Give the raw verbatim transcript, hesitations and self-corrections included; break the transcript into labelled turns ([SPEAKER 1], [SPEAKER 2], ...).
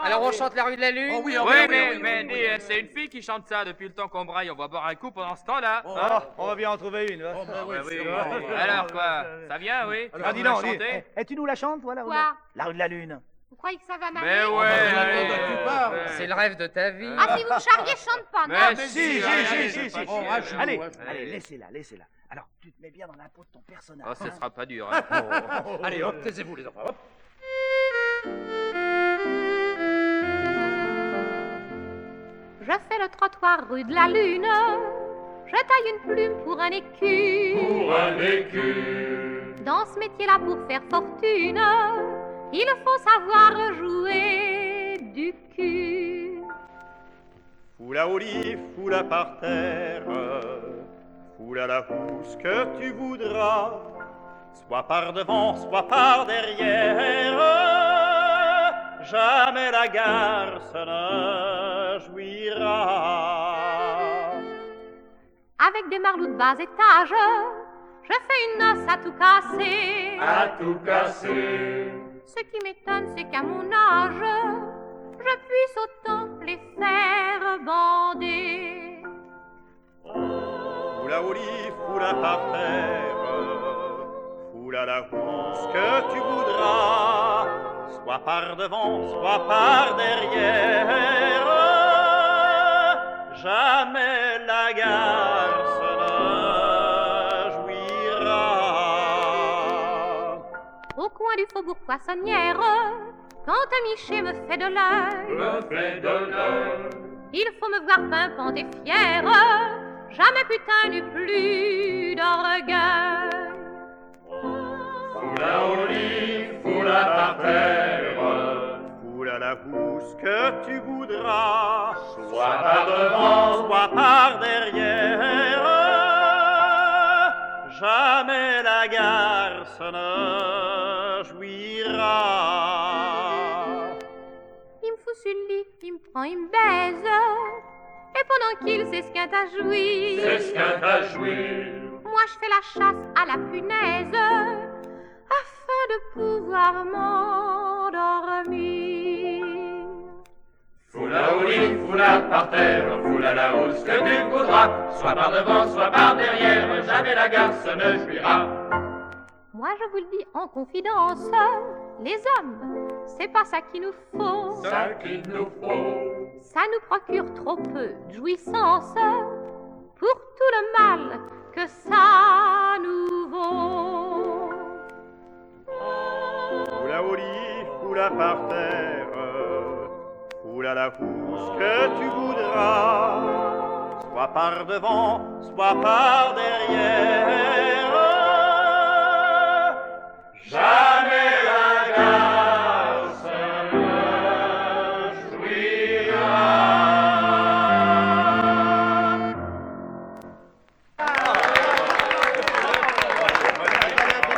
[SPEAKER 1] Alors on chante la rue de la Lune.
[SPEAKER 2] Oh oui,
[SPEAKER 3] Oui,
[SPEAKER 2] oui, oui,
[SPEAKER 3] mais,
[SPEAKER 2] oui,
[SPEAKER 3] mais
[SPEAKER 2] oui,
[SPEAKER 3] dis,
[SPEAKER 2] oui,
[SPEAKER 3] euh,
[SPEAKER 2] oui.
[SPEAKER 3] c'est une fille qui chante ça depuis le temps qu'on braille. On va boire un coup pendant ce temps-là.
[SPEAKER 2] Oh,
[SPEAKER 3] hein?
[SPEAKER 4] Ah, on va bien en trouver une. hein.
[SPEAKER 2] Oh, mais oui,
[SPEAKER 3] Ouais, oui.
[SPEAKER 2] c'est vrai.
[SPEAKER 3] Alors quoi? Ça vient, oui? Tu
[SPEAKER 2] Alors,
[SPEAKER 3] vas
[SPEAKER 4] Ah, dis
[SPEAKER 3] nous la
[SPEAKER 4] donc, dis.
[SPEAKER 3] chanter?
[SPEAKER 4] Eh, tu nous la chantes, voilà
[SPEAKER 5] Quoi?
[SPEAKER 4] La rue de la Lune.
[SPEAKER 5] Vous croyez que ça va m'aller?
[SPEAKER 3] Mais ouais,
[SPEAKER 2] bah,
[SPEAKER 3] allez,
[SPEAKER 2] bah, tu
[SPEAKER 3] euh,
[SPEAKER 2] parles.
[SPEAKER 3] ouais.
[SPEAKER 1] C'est le rêve de ta vie.
[SPEAKER 5] Ah, si vous me charriez, je chante pas, non?
[SPEAKER 3] Mais
[SPEAKER 4] Si,
[SPEAKER 3] si,
[SPEAKER 4] si,
[SPEAKER 3] allez,
[SPEAKER 4] si,
[SPEAKER 3] allez,
[SPEAKER 4] si,
[SPEAKER 3] fais
[SPEAKER 4] si,
[SPEAKER 3] pas
[SPEAKER 4] si.
[SPEAKER 3] chier,
[SPEAKER 2] Orage,
[SPEAKER 4] Allez,
[SPEAKER 2] ouais.
[SPEAKER 4] allez, laissez-la, laissez-la. Alors, tu te mets bien dans la peau de ton personnage.
[SPEAKER 3] Oh, ce
[SPEAKER 4] hein.
[SPEAKER 3] sera pas dur. Hein.
[SPEAKER 2] Allez, hop, taisez-vous les enfants. Hop.
[SPEAKER 5] Je fais le trottoir rue de la Lune. Je taille une plume pour un écu.
[SPEAKER 6] Pour un écu,
[SPEAKER 5] Dans ce métier-là, pour faire fortune, il faut savoir jouer du cul.
[SPEAKER 7] Foule-la au lit, foule-la par terre, foule-la la housse que tu voudras, soit par devant, soit par derrière, jamais la garce ne jouira.
[SPEAKER 5] Avec des marlous de bas étage, je fais une noce à tout casser.
[SPEAKER 6] à tout casser.
[SPEAKER 5] Ce qui m'étonne, c'est qu'à mon âge, je puisse autant les faire bander.
[SPEAKER 7] Foule-la au lit, foule-la par terre, foule-la la housse que tu voudras, soit par devant, soit par derrière, jamais la garce ne jouira.
[SPEAKER 5] Au coin du faubourg Poissonnière, quand un miché me fait de l'œil,
[SPEAKER 6] Me fait de l'œil,
[SPEAKER 5] il faut me voir pimpante et fière. Jamais putain n'eut plus d'orgueil.
[SPEAKER 6] foule-la au lit, foule-la par terre,
[SPEAKER 7] Foule-la la housse que tu voudras,
[SPEAKER 6] soit par devant,
[SPEAKER 7] soit par derrière, jamais la garce ne jouira.
[SPEAKER 5] Il me fout sur le lit, il me prend, il me baise. Et pendant qu'il s'esquinte à jouir,
[SPEAKER 6] c'est ce qu'un t'a joué.
[SPEAKER 5] moi je fais la chasse à la punaise afin de pouvoir m'endormir.
[SPEAKER 6] Foule-la au lit, foule-la par terre, foule-la la housse que tu voudras, soit par devant, soit par derrière, jamais la garce ne jouira.
[SPEAKER 5] Moi je vous le dis en confidence, les hommes, c'est pas ça qu'il nous faut.
[SPEAKER 6] Ça qu'il nous faut,
[SPEAKER 5] Ça nous procure trop peu de jouissance pour tout le mal que ça nous vaut.
[SPEAKER 7] Foule-la au lit, foule-la par terre, foule-la la housse que tu voudras, soit par devant, soit par derrière,